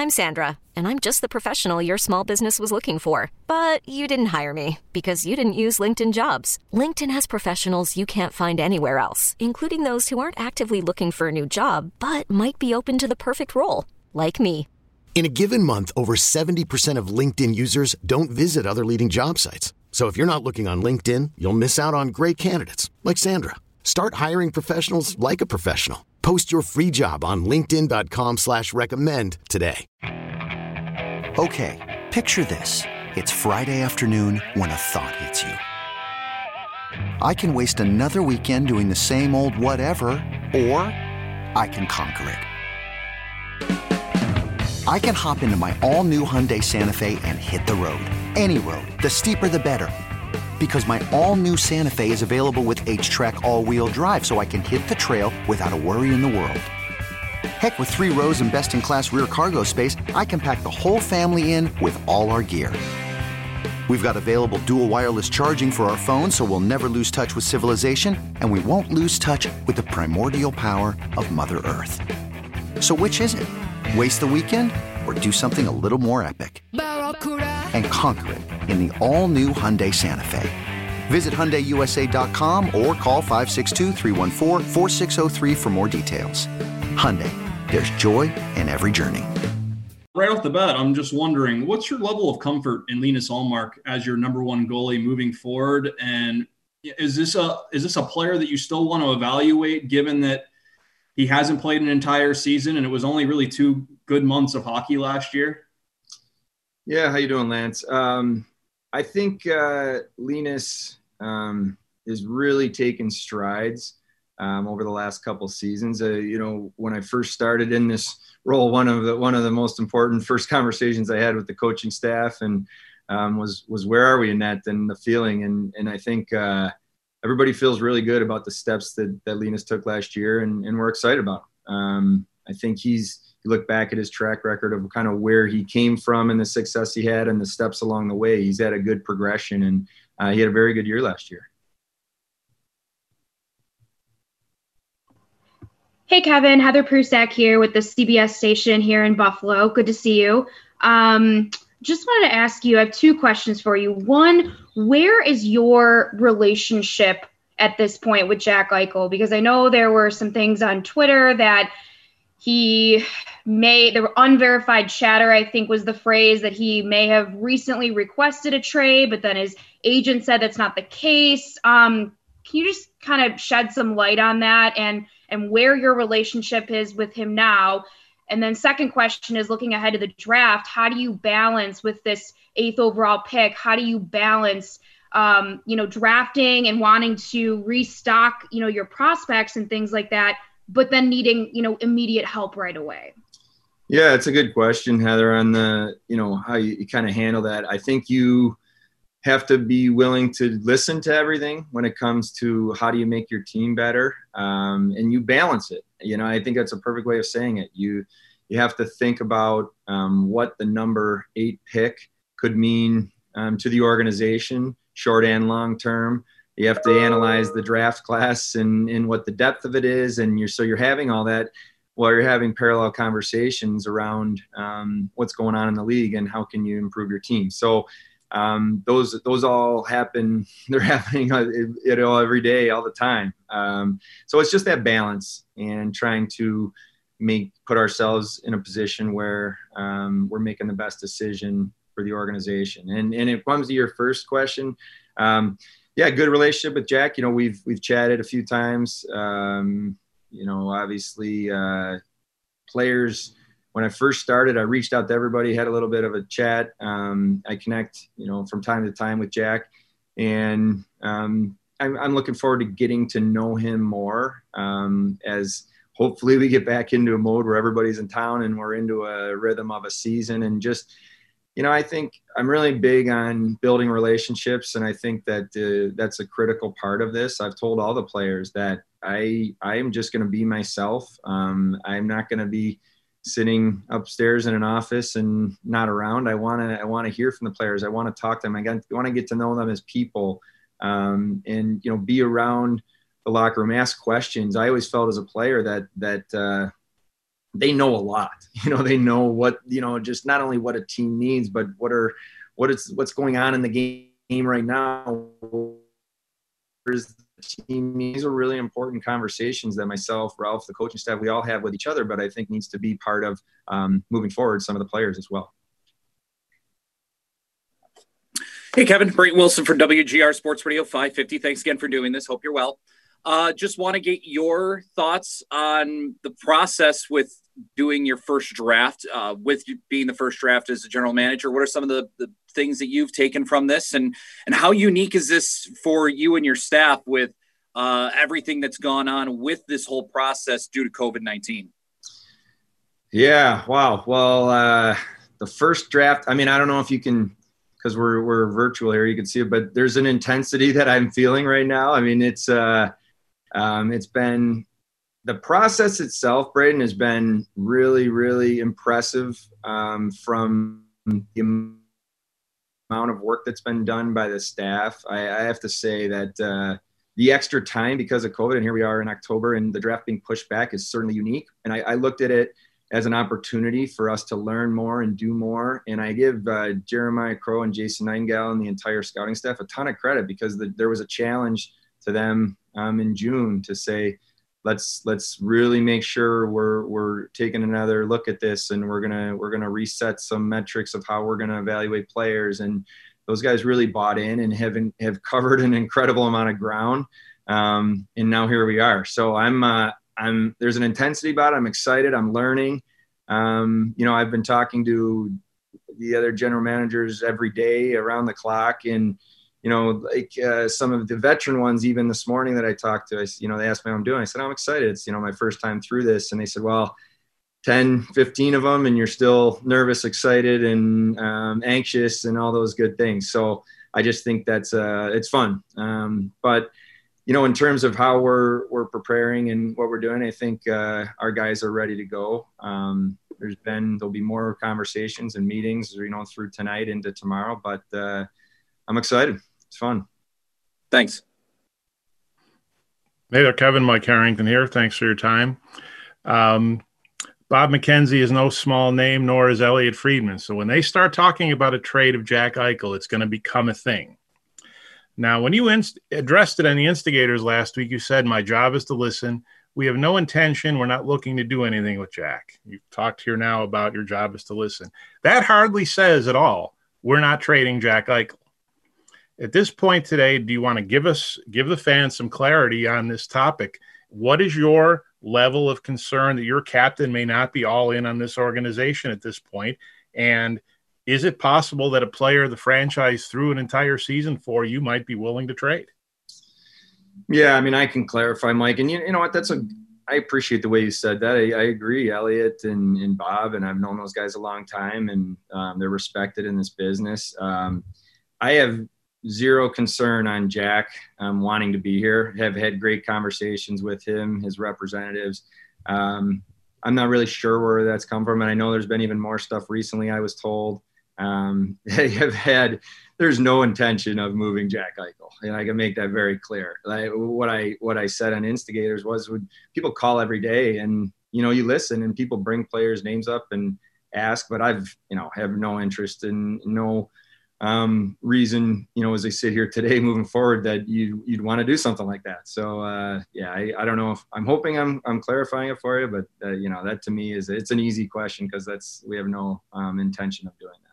I'm Sandra, and I'm just the professional your small business was looking for. But you didn't hire me because you didn't use LinkedIn Jobs. LinkedIn has professionals you can't find anywhere else, including those who aren't actively looking for a new job, but might be open to the perfect role, like me. In a given month, over 70% of LinkedIn users don't visit other leading job sites. So if you're not looking on LinkedIn, you'll miss out on great candidates like Sandra. Start hiring professionals like a professional. Post your free job on linkedin.com/recommend today. Okay, picture this. It's Friday afternoon when a thought hits you. I can waste another weekend doing the same old whatever, or I can conquer it. I can hop into my all-new Hyundai Santa Fe and hit the road. Any road. The steeper, the better. Because my all-new Santa Fe is available with H-Track all-wheel drive, so I can hit the trail without a worry in the world. Heck, with 3 rows and best-in-class rear cargo space, I can pack the whole family in with all our gear. We've got available dual wireless charging for our phones, so we'll never lose touch with civilization, and we won't lose touch with the primordial power of Mother Earth. So which is it? Waste the weekend or do something a little more epic and conquer it in the all-new Hyundai Santa Fe. Visit HyundaiUSA.com or call 562-314-4603 for more details. Hyundai, there's joy in every journey. Right off the bat, I'm just wondering, what's your level of comfort in Linus Ullmark as your number one goalie moving forward? And is this a player that you still want to evaluate, given that he hasn't played an entire season and it was only really 2 good months of hockey last year? Yeah, how you doing, Lance? I think Linus is really taking strides over the last couple seasons. When I first started in this role, one of the most important first conversations I had with the coaching staff and was where are we in that, and the feeling. And I think everybody feels really good about the steps that Linus took last year, and we're excited about him. I think you look back at his track record of kind of where he came from and the success he had and the steps along the way. He's had a good progression, and he had a very good year last year. Hey, Kevin, Heather Prusak here with the CBS station here in Buffalo. Good to see you. Just wanted to ask you, I have 2 questions for you. One, where is your relationship at this point with Jack Eichel? Because I know there were some things on Twitter that there were unverified chatter, I think was the phrase, that he may have recently requested a trade, but then his agent said that's not the case. Can you just kind of shed some light on that and where your relationship is with him now? And then second question is, looking ahead to the draft, how do you balance with this 8th overall pick? How do you balance, drafting and wanting to restock, your prospects and things like that, but then needing, immediate help right away? Yeah, it's a good question, Heather, on the, how you kind of handle that. I think you have to be willing to listen to everything when it comes to how do you make your team better, and you balance it. I think that's a perfect way of saying it. You have to think about what the number 8 pick could mean to the organization, short and long term. You have to analyze the draft class and what the depth of it is, and you're having all that while you're having parallel conversations around what's going on in the league and how can you improve your team. So those all happen. They're happening, every day, all the time. So it's just that balance and trying to put ourselves in a position where we're making the best decision for the organization. And it comes to your first question. Good relationship with Jack. We've chatted a few times. Obviously, players. When I first started, I reached out to everybody, had a little bit of a chat. I connect, from time to time with Jack, and I'm looking forward to getting to know him more as hopefully we get back into a mode where everybody's in town and we're into a rhythm of a season. And just, I think I'm really big on building relationships, and I think that that's a critical part of this. I've told all the players that I am just going to be myself. I'm not going to be sitting upstairs in an office and not around. I want to hear from the players. I want to talk to them. I want to get to know them as people, and be around the locker room, ask questions. I always felt as a player that they know a lot. They know what, just not only what a team needs, but what's going on in the game right now. These are really important conversations that myself, Ralph, the coaching staff, we all have with each other, but I think needs to be part of moving forward some of the players as well. Hey, Kevin, Brayton Wilson for WGR Sports Radio 550. Thanks again for doing this. Hope you're well. Just want to get your thoughts on the process with doing your first draft, with you being the first draft as a general manager. What are some of the things that you've taken from this, and how unique is this for you and your staff with everything that's gone on with this whole process due to COVID-19? Yeah. Wow. Well, the first draft, I don't know if you can, because we're virtual here, you can see it, but there's an intensity that I'm feeling right now. It's been, the process itself, Braden, has been really, really impressive from the amount of work that's been done by the staff. I have to say that the extra time because of COVID, and here we are in October, and the draft being pushed back is certainly unique. And I looked at it as an opportunity for us to learn more and do more. And I give Jeremiah Crow and Jason Nightingale and the entire scouting staff a ton of credit, because there was a challenge to them in June to say, let's really make sure we're taking another look at this, and we're gonna reset some metrics of how we're gonna evaluate players. And those guys really bought in and have covered an incredible amount of ground. And now here we are. So there's an intensity about it. I'm excited. I'm learning. I've been talking to the other general managers every day around the clock, and some of the veteran ones, even this morning that I talked to, they asked me how I'm doing. I said, I'm excited. It's, my first time through this. And they said, well, 10, 15 of them, and you're still nervous, excited, and anxious, and all those good things. So I just think that's it's fun. But in terms of how we're preparing and what we're doing, I think our guys are ready to go. There'll be more conversations and meetings, through tonight into tomorrow, but I'm excited. It's fun. Thanks. Hey there, Kevin. Mike Harrington here. Thanks for your time. Bob McKenzie is no small name, nor is Elliot Friedman. So when they start talking about a trade of Jack Eichel, it's going to become a thing. Now, when you addressed it on the Instigators last week, you said, my job is to listen. We have no intention. We're not looking to do anything with Jack. You've talked here now about your job is to listen. That hardly says at all, we're not trading Jack Eichel. At this point today, do you want to give the fans some clarity on this topic? What is your level of concern that your captain may not be all in on this organization at this point? And is it possible that a player the franchise threw an entire season for you might be willing to trade? Yeah, I can clarify, Mike. And you know what? I appreciate the way you said that. I agree, Elliot and Bob, and I've known those guys a long time, and they're respected in this business. I have zero concern on Jack wanting to be here. Have had great conversations with him, his representatives. I'm not really sure where that's come from, and I know there's been even more stuff recently, I was told. There's no intention of moving Jack Eichel, and I can make that very clear. What I said on Instigators was, would people call every day, and you listen, and people bring players' names up and ask, but I've have no interest in no reason, as I sit here today moving forward, that you'd want to do something like that. So I don't know if I'm hoping I'm clarifying it for you, but that to me it's an easy question, because we have no intention of doing that.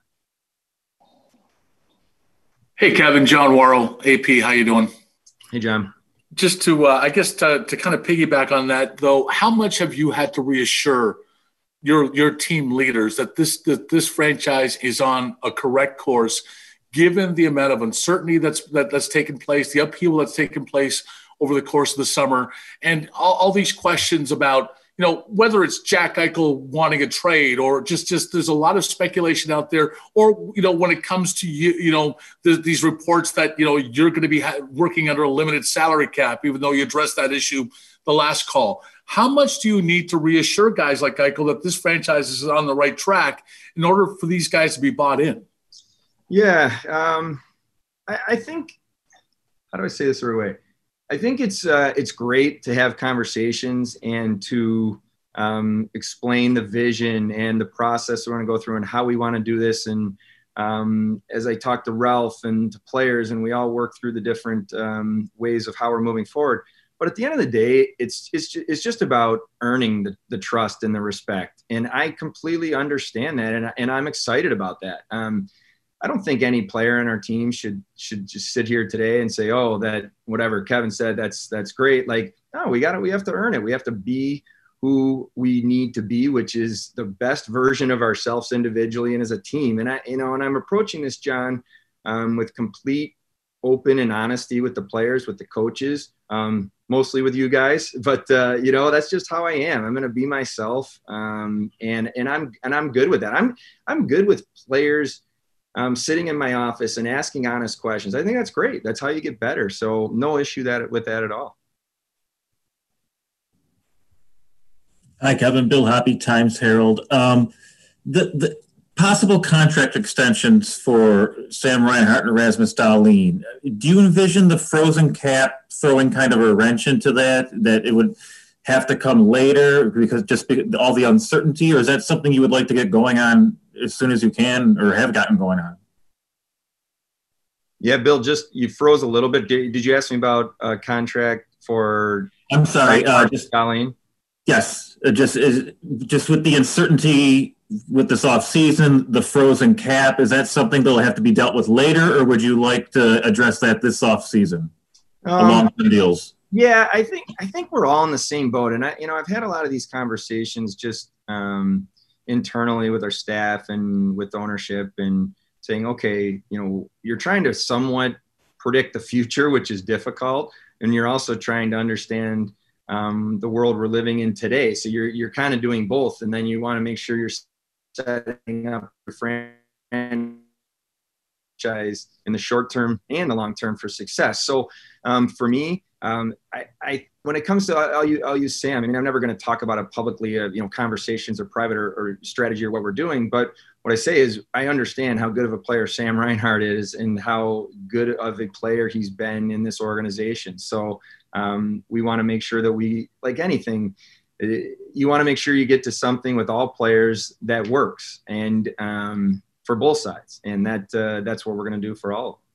Hey, Kevin, John Worrell, AP, how you doing? Hey, John. Just to kind of piggyback on that, though, how much have you had to reassure your team leaders that this franchise is on a correct course, given the amount of uncertainty that's taken place, the upheaval that's taken place over the course of the summer, and all these questions about whether it's Jack Eichel wanting a trade, or just there's a lot of speculation out there, or when it comes to these reports that you're going to be working under a limited salary cap, even though you addressed that issue the last call. How much do you need to reassure guys like Eichel that this franchise is on the right track in order for these guys to be bought in? Yeah, I think, how do I say this the right way? I think it's great to have conversations and to explain the vision and the process we're going to go through and how we want to do this. And as I talk to Ralph and to players, and we all work through the different ways of how we're moving forward. But at the end of the day, it's just about earning the trust and the respect. And I completely understand that. And I'm excited about that. I don't think any player in our team should just sit here today and say, oh, that whatever Kevin said, that's great. Like, no, we have to earn it. We have to be who we need to be, which is the best version of ourselves individually and as a team. And I'm approaching this, John, with complete open and honesty with the players, with the coaches, mostly with you guys. But that's just how I am. I'm going to be myself, and I'm good with that. I'm good with players sitting in my office and asking honest questions. I think that's great. That's how you get better. So no issue with that at all. Hi, Kevin. Bill Hoppy, Times Herald. The possible contract extensions for Sam Reinhart and Rasmus Dahlin. Do you envision the frozen cap throwing kind of a wrench into that it would have to come later because all the uncertainty, or is that something you would like to get going on as soon as you can or have gotten going on? Yeah, Bill, you froze a little bit. Did you ask me about a contract for? I'm sorry, just Dahlin. Yes, just with the uncertainty with this off season, the frozen cap, is that something that'll have to be dealt with later, or would you like to address that this off season? Long-term deals. Yeah, I think we're all in the same boat, and I've had a lot of these conversations just internally with our staff and with ownership, and saying, okay, you're trying to somewhat predict the future, which is difficult, and you're also trying to understand the world we're living in today. So you're kind of doing both, and then you want to make sure you're setting up your franchise in the short term and the long term for success. So for me, I when it comes to I'll use Sam. I mean, I'm never going to talk about it publicly, conversations or private or strategy or what we're doing. But what I say is I understand how good of a player Sam Reinhart is and how good of a player he's been in this organization. So we want to make sure that we, like anything, you want to make sure you get to something with all players that works, and for both sides. And that's what we're going to do for all of them.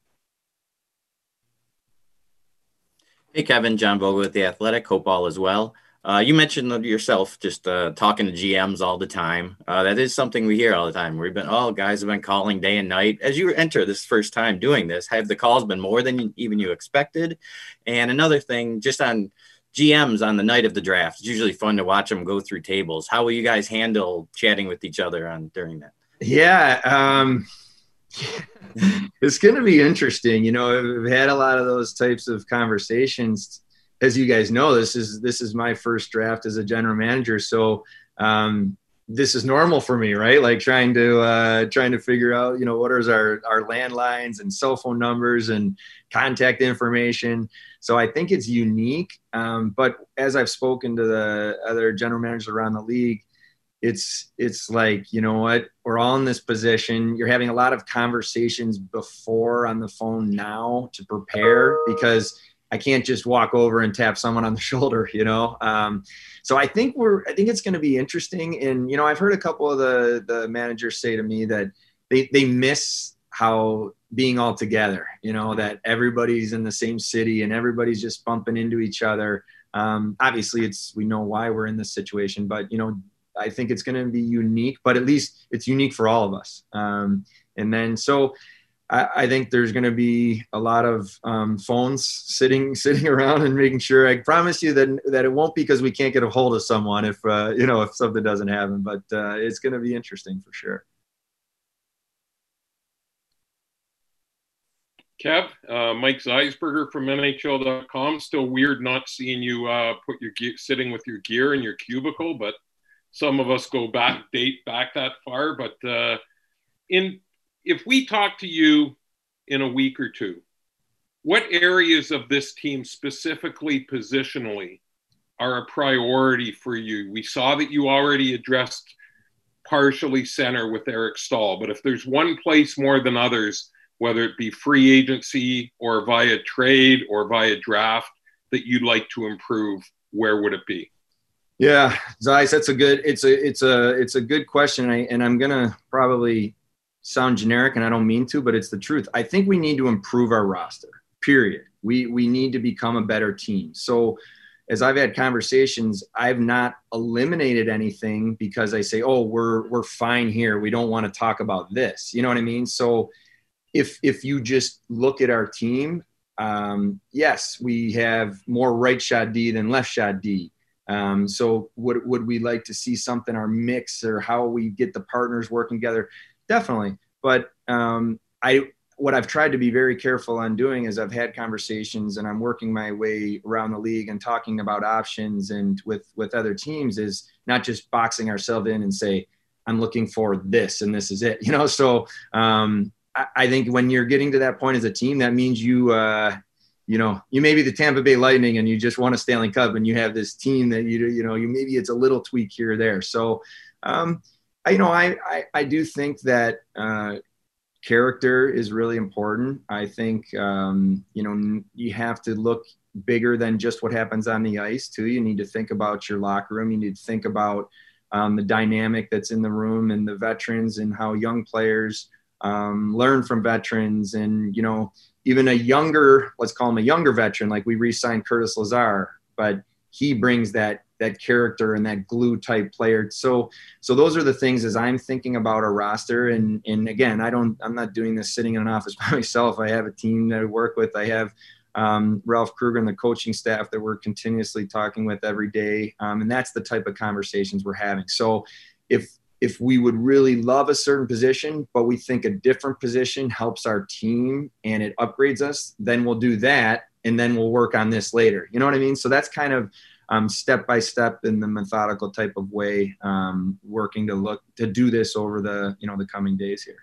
Hey, Kevin, John Vogel with The Athletic. Hope all is well. You mentioned yourself just talking to GMs all the time. That is something we hear all the time. Guys have been calling day and night. As you enter this first time doing this, have the calls been more than even you expected? And another thing, just on GMs on the night of the draft, it's usually fun to watch them go through tables. How will you guys handle chatting with each other during that? Yeah. It's going to be interesting. We've had a lot of those types of conversations. As you guys know, this is my first draft as a general manager. So this is normal for me, right? Like trying to figure out, what are our landlines and cell phone numbers and contact information. So I think it's unique. But as I've spoken to the other general managers around the league, it's like, you know what, we're all in this position. You're having a lot of conversations before on the phone now to prepare, because I can't just walk over and tap someone on the shoulder, So I think it's going to be interesting. And, I've heard a couple of the managers say to me that they miss how being all together, that everybody's in the same city and everybody's just bumping into each other. Obviously we know why we're in this situation, but, I think it's going to be unique, but at least it's unique for all of us. And then, so I think there's going to be a lot of phones sitting around and making sure. I promise you that it won't be because we can't get a hold of someone if something doesn't happen, but it's going to be interesting for sure. Kev, Mike Zeisberger from NHL.com. Still weird not seeing you sitting with your gear in your cubicle, but some of us date back that far. But if we talk to you in a week or two, what areas of this team specifically positionally are a priority for you? We saw that you already addressed partially center with Eric Staal, but if there's one place more than others, whether it be free agency or via trade or via draft, that you'd like to improve, where would it be? Yeah, Zeiss, that's a good. It's a good question, and I'm gonna probably sound generic, and I don't mean to, but it's the truth. I think we need to improve our roster. Period. We need to become a better team. So, as I've had conversations, I've not eliminated anything because I say, oh, we're fine here. We don't want to talk about this. You know what I mean? So, if you just look at our team, yes, we have more right shot D than left shot D. So would we like to see something, our mix or how we get the partners working together? Definitely. But what I've tried to be very careful on doing is I've had conversations and I'm working my way around the league and talking about options and with other teams is not just boxing ourselves in and say, I'm looking for this and this is it, you know? So I think when you're getting to that point as a team, that means you may be the Tampa Bay Lightning and you just won a Stanley Cup and you have this team that you maybe it's a little tweak here or there. So, I do think that character is really important. I think, you have to look bigger than just what happens on the ice too. You need to think about your locker room. You need to think about the dynamic that's in the room and the veterans and how young players learn from veterans and, even let's call him a younger veteran, like we re-signed Curtis Lazar, but he brings that character and that glue type player. So those are the things as I'm thinking about a roster. And again, I'm not doing this sitting in an office by myself. I have a team that I work with. I have Ralph Kruger and the coaching staff that we're continuously talking with every day. And that's the type of conversations we're having. So if we would really love a certain position, but we think a different position helps our team and it upgrades us, then we'll do that. And then we'll work on this later. You know what I mean? So that's kind of step by step in the methodical type of way, working to do this over the coming days here.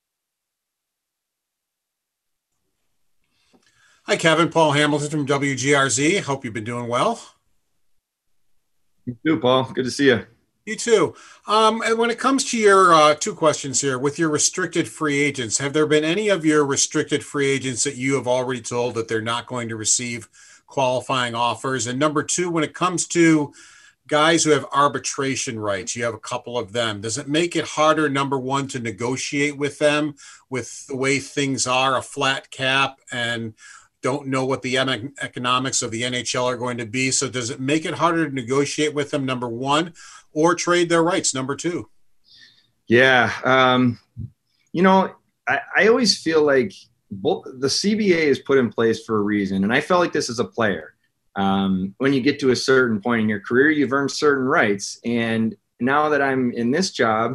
Hi, Kevin. Paul Hamilton from WGRZ. Hope you've been doing well. You too, Paul. Good to see you. You too. And when it comes to your two questions here, with your restricted free agents, have there been any of your restricted free agents that you have already told that they're not going to receive qualifying offers? And number two, when it comes to guys who have arbitration rights, you have a couple of them. Does it make it harder, number one, to negotiate with them with the way things are, a flat cap, and don't know what the economics of the NHL are going to be? So does it make it harder to negotiate with them, number one, or trade their rights, number two? Yeah. I always feel like the CBA is put in place for a reason. And I felt like this as a player. When you get to a certain point in your career, you've earned certain rights. And now that I'm in this job,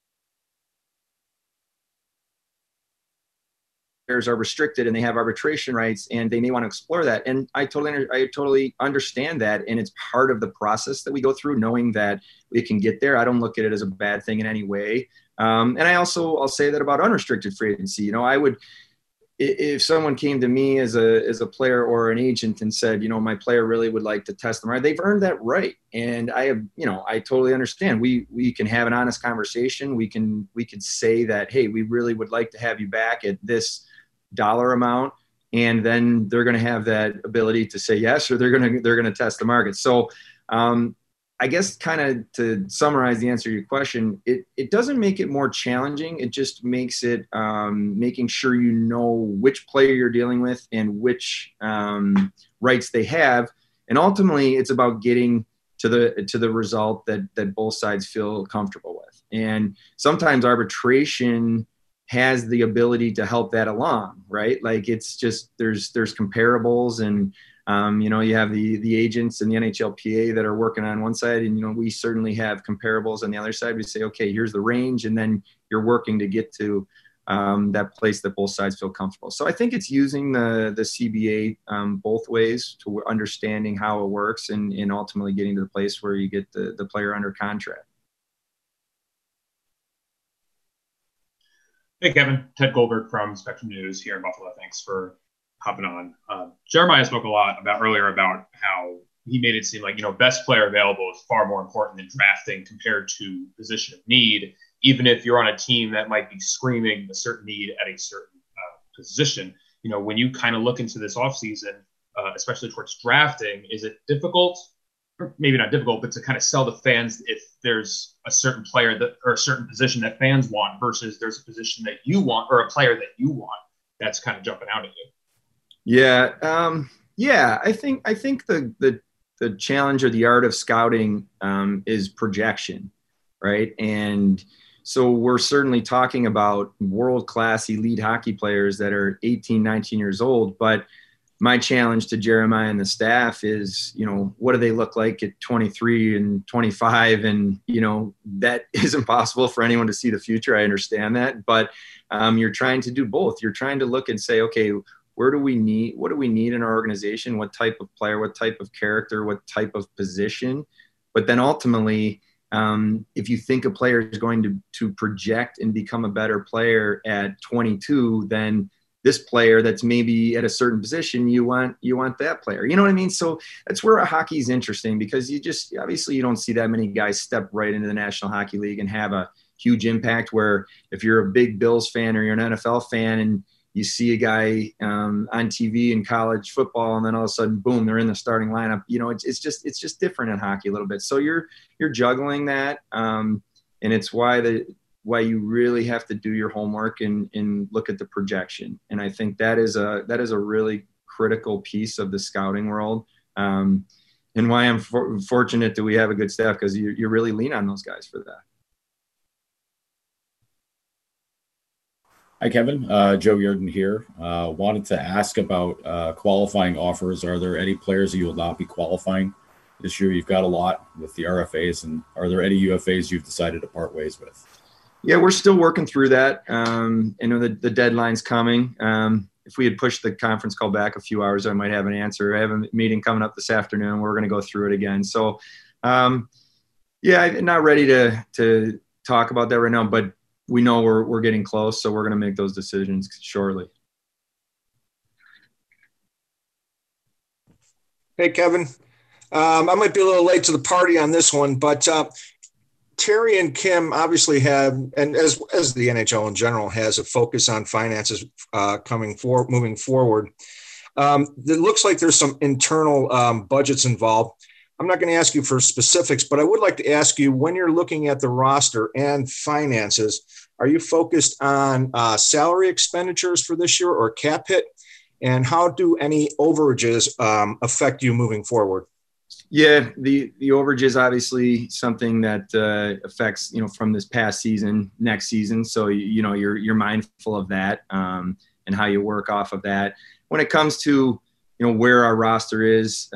players are restricted and they have arbitration rights and they may want to explore that. And I totally understand that. And it's part of the process that we go through, knowing that we can get there. I don't look at it as a bad thing in any way. And I'll say that about unrestricted free agency. If someone came to me as a player or an agent and said, my player really would like to test them, they've earned that right. And I totally understand. We can have an honest conversation. We could say that, hey, we really would like to have you back at this dollar amount. And then they're going to have that ability to say yes, or they're going to test the market. So I guess kind of to summarize the answer to your question, it doesn't make it more challenging. It just makes it making sure you know which player you're dealing with and which rights they have. And ultimately, it's about getting to the result that both sides feel comfortable with. And sometimes arbitration has the ability to help that along, right? Like it's just there's comparables and you have the agents and the NHLPA that are working on one side, and we certainly have comparables on the other side. We say, okay, here's the range, and then you're working to get to that place that both sides feel comfortable. So I think it's using the CBA both ways to understanding how it works and ultimately getting to the place where you get the player under contract. Hey, Kevin. Ted Goldberg from Spectrum News here in Buffalo. Thanks for hopping on. Jeremiah spoke a lot earlier about how he made it seem like, best player available is far more important than drafting compared to position of need, even if you're on a team that might be screaming a certain need at a certain position. When you kind of look into this offseason, especially towards drafting, is it difficult or maybe not difficult, but to kind of sell to fans if there's a certain player that, or a certain position that fans want versus there's a position that you want or a player that you want that's kind of jumping out at you? Yeah. Yeah. I think the challenge or the art of scouting is projection, right? And so we're certainly talking about world-class elite hockey players that are 18, 19 years old, but my challenge to Jeremiah and the staff is, what do they look like at 23 and 25? And, that is impossible for anyone to see the future. I understand that, but you're trying to do both. You're trying to look and say, okay, what do we need in our organization? What type of player, what type of character, what type of position? But then ultimately, if you think a player is going to project and become a better player at 22, then this player that's maybe at a certain position, you want that player. You know what I mean? So that's where hockey is interesting, because obviously you don't see that many guys step right into the National Hockey League and have a huge impact, where if you're a big Bills fan or you're an NFL fan and you see a guy on TV in college football, and then all of a sudden, boom, they're in the starting lineup. It's just different in hockey a little bit. So you're juggling that, and it's why you really have to do your homework and look at the projection. And I think that is a really critical piece of the scouting world, and why I'm fortunate that we have a good staff, because you really lean on those guys for that. Hi, Kevin. Joe Yerdon here. Wanted to ask about qualifying offers. Are there any players that you will not be qualifying this year? You've got a lot with the RFAs, and are there any UFAs you've decided to part ways with? Yeah, we're still working through that. I know the deadline's coming. If we had pushed the conference call back a few hours, I might have an answer. I have a meeting coming up this afternoon. We're going to go through it again. So, I'm not ready to talk about that right now, but we know we're getting close, so we're going to make those decisions shortly. Hey, Kevin. I might be a little late to the party on this one, but Terry and Kim obviously have, and as the NHL in general has, a focus on finances moving forward. It looks like there's some internal budgets involved. I'm not going to ask you for specifics, but I would like to ask you, when you're looking at the roster and finances, are you focused on salary expenditures for this year or cap hit? And how do any overages affect you moving forward? Yeah, the overage is obviously something that affects, from this past season, next season. So, you're mindful of that and how you work off of that. When it comes to, where our roster is,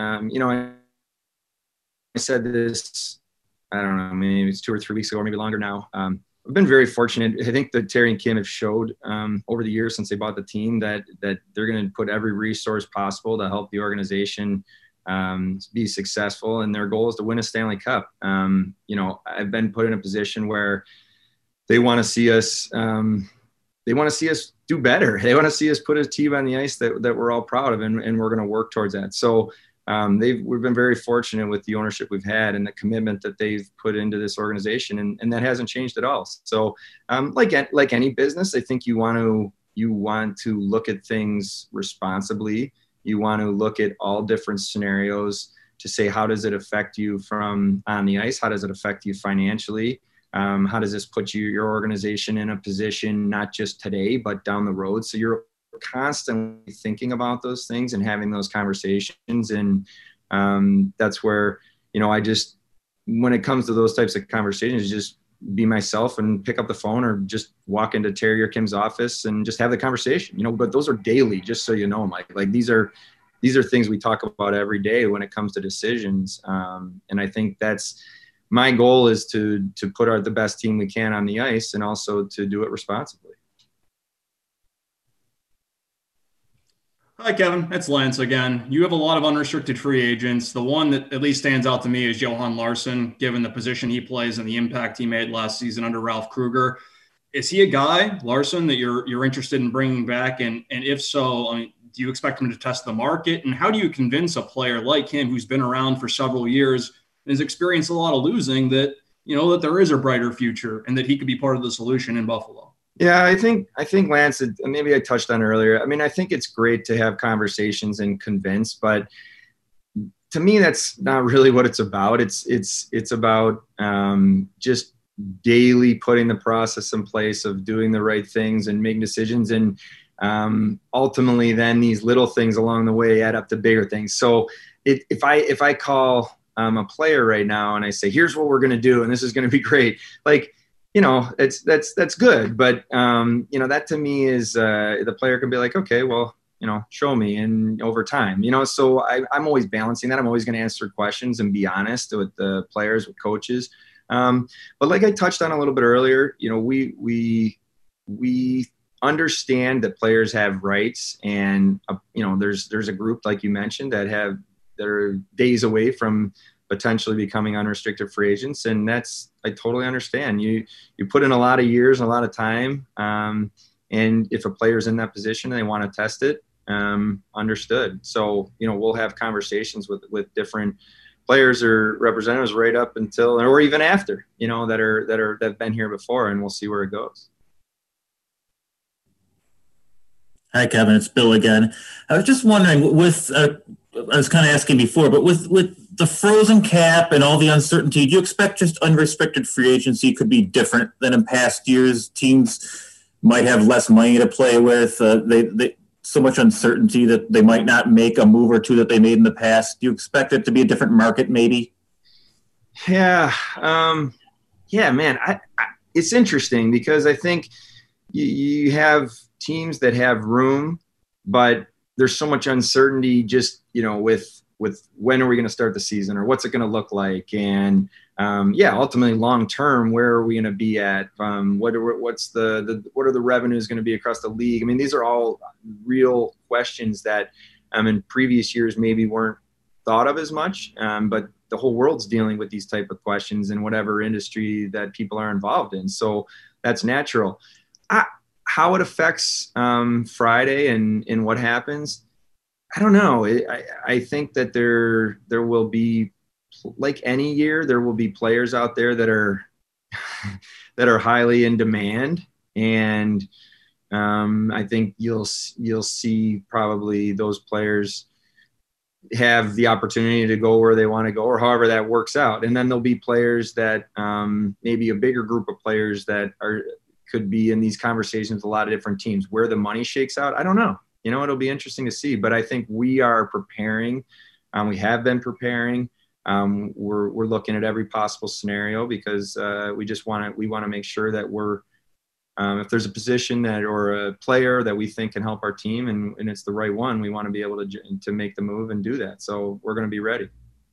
I said this, I don't know, maybe it's 2 or 3 weeks ago, or maybe longer now. I've been very fortunate. I think that Terry and Kim have showed over the years since they bought the team that they're going to put every resource possible to help the organization be successful. And their goal is to win a Stanley Cup. I've been put in a position where they want to see us do better. They want to see us put a team on the ice that we're all proud of, and we're going to work towards that. So we've been very fortunate with the ownership we've had and the commitment that they've put into this organization, and that hasn't changed at all. So like any business, I think you want to look at things responsibly. You want to look at all different scenarios to say, how does it affect you from on the ice? How does it affect you financially? How does this put your organization in a position, not just today, but down the road? So you're constantly thinking about those things and having those conversations. And that's where, when it comes to those types of conversations, just be myself and pick up the phone, or just walk into Terry or Kim's office and just have the conversation, but those are daily, just so you know, Mike. Like these are things we talk about every day when it comes to decisions. And I think that's my goal, is to put the best team we can on the ice, and also to do it responsibly. Hi, Kevin. It's Lance again. You have a lot of unrestricted free agents. The one that at least stands out to me is Johan Larsson, given the position he plays and the impact he made last season under Ralph Kruger. Is he a guy, Larsson, that you're interested in bringing back? And if so, do you expect him to test the market? And how do you convince a player like him, who's been around for several years and has experienced a lot of losing, that that there is a brighter future and that he could be part of the solution in Buffalo? Yeah, I think Lance, maybe I touched on earlier. I think it's great to have conversations and convince, but to me, that's not really what it's about. It's about just daily putting the process in place of doing the right things and making decisions. And ultimately then these little things along the way add up to bigger things. So if I call a player right now and I say, here's what we're going to do, and this is going to be great. Like, that's good. But, that to me is the player can be like, okay, well, show me. And over time, so I'm always balancing that. I'm always going to answer questions and be honest with the players, with coaches. But like I touched on a little bit earlier, we understand that players have rights, and there's a group like you mentioned that are days away from potentially becoming unrestricted free agents, and I totally understand. You put in a lot of years and a lot of time, and if a player's in that position and they want to test it, understood. So we'll have conversations with different players or representatives right up until or even after that have been here before, and we'll see where it goes. Hi, Kevin. It's Bill again. I was just wondering, I was kind of asking before, but with the frozen cap and all the uncertainty, do you expect just unrestricted free agency could be different than in past years? Teams might have less money to play with. They so much uncertainty that they might not make a move or two that they made in the past. Do you expect it to be a different market, maybe? Yeah. Man. It's interesting because I think you have teams that have room, but there's so much uncertainty just, with when are we going to start the season or what's it going to look like? And ultimately long term, where are we going to be at? What are the revenues going to be across the league? I mean, these are all real questions that in previous years maybe weren't thought of as much, but the whole world's dealing with these type of questions in whatever industry that people are involved in. So that's natural. How it affects Friday and what happens, I don't know. I think that there will be, like any year, there will be players out there that are highly in demand, and I think you'll see probably those players have the opportunity to go where they want to go, or however that works out. And then there'll be players that maybe a bigger group of players that could be in these conversations with a lot of different teams. Where the money shakes out, I don't know. It'll be interesting to see. But I think we are preparing. We have been preparing. We're looking at every possible scenario because we want to make sure that we're if there's a position or a player that we think can help our team and it's the right one, we want to be able to make the move and do that. So we're going to be ready.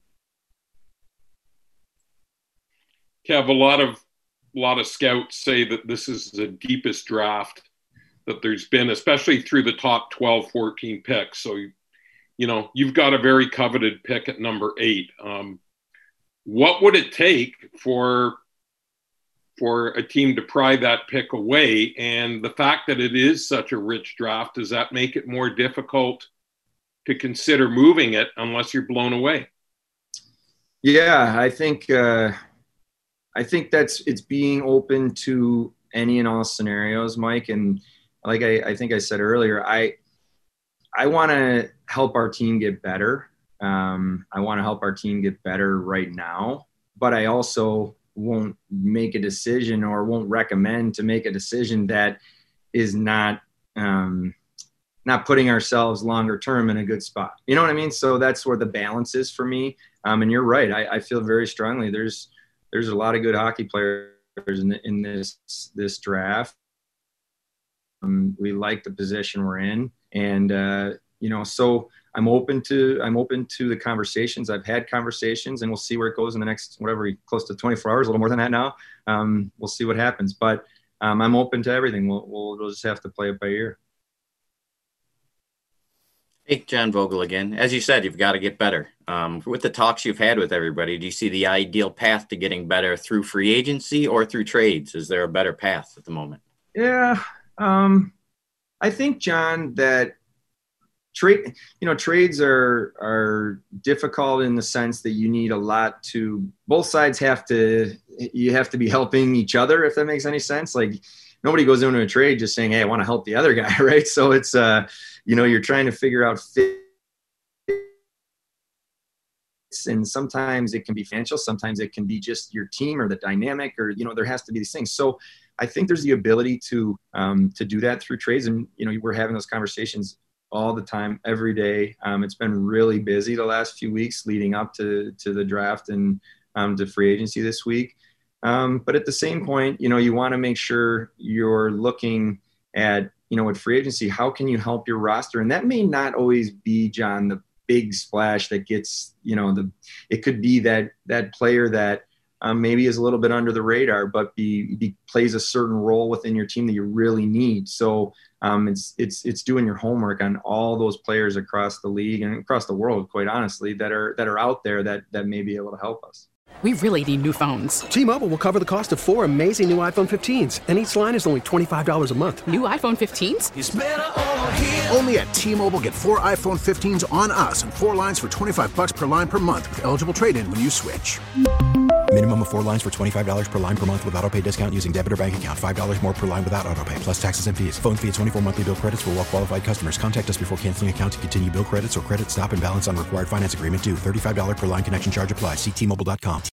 Kev, a lot of scouts say that this is the deepest draft that there's been, especially through the top 12, 14 picks. So, you've got a very coveted pick at number 8. What would it take for a team to pry that pick away? And the fact that it is such a rich draft, does that make it more difficult to consider moving it unless you're blown away? Yeah, I think it's being open to any and all scenarios, Mike. And like I think I said earlier, I want to help our team get better. I want to help our team get better right now, but I also won't make a decision or won't recommend to make a decision that is not putting ourselves longer term in a good spot. You know what I mean? So that's where the balance is for me. And you're right. I feel very strongly there's a lot of good hockey players in this draft. We like the position we're in, and so I'm open to the conversations. I've had conversations, and we'll see where it goes in the next close to 24 hours, a little more than that now. We'll see what happens, but I'm open to everything. We'll just have to play it by ear. Hey, John Vogel again. As you said, you've got to get better. With the talks you've had with everybody, do you see the ideal path to getting better through free agency or through trades? Is there a better path at the moment? Yeah. I think, John, that trades are difficult in the sense that you need a lot to both sides have to be helping each other, if that makes any sense. Like nobody goes into a trade just saying, hey, I want to help the other guy. Right. So it's, you're trying to figure out fit fits, and sometimes it can be financial, sometimes it can be just your team or the dynamic, or there has to be these things. So I think there's the ability to do that through trades, and we're having those conversations all the time, every day. It's been really busy the last few weeks leading up to the draft and to free agency this week. But at the same point, you want to make sure you're looking at, with free agency, how can you help your roster? And that may not always be, John, the big splash that gets, it could be that player that maybe is a little bit under the radar, but plays a certain role within your team that you really need. So it's doing your homework on all those players across the league and across the world, quite honestly, that are out there that may be able to help us. We really need new phones. T-Mobile will cover the cost of 4 amazing new iPhone 15s, and each line is only $25 a month. New iPhone 15s? It's better over here. Only at T-Mobile, get 4 iPhone 15s on us and 4 lines for $25 per line per month with eligible trade-in when you switch. Minimum of 4 lines for $25 per line per month with auto pay discount using debit or bank account. $5 more per line without auto pay, plus taxes and fees. Phone fee at 24 monthly bill credits for well-qualified customers. Contact us before canceling account to continue bill credits or credit stop and balance on required finance agreement due. $35 per line connection charge applies. See T-Mobile.com.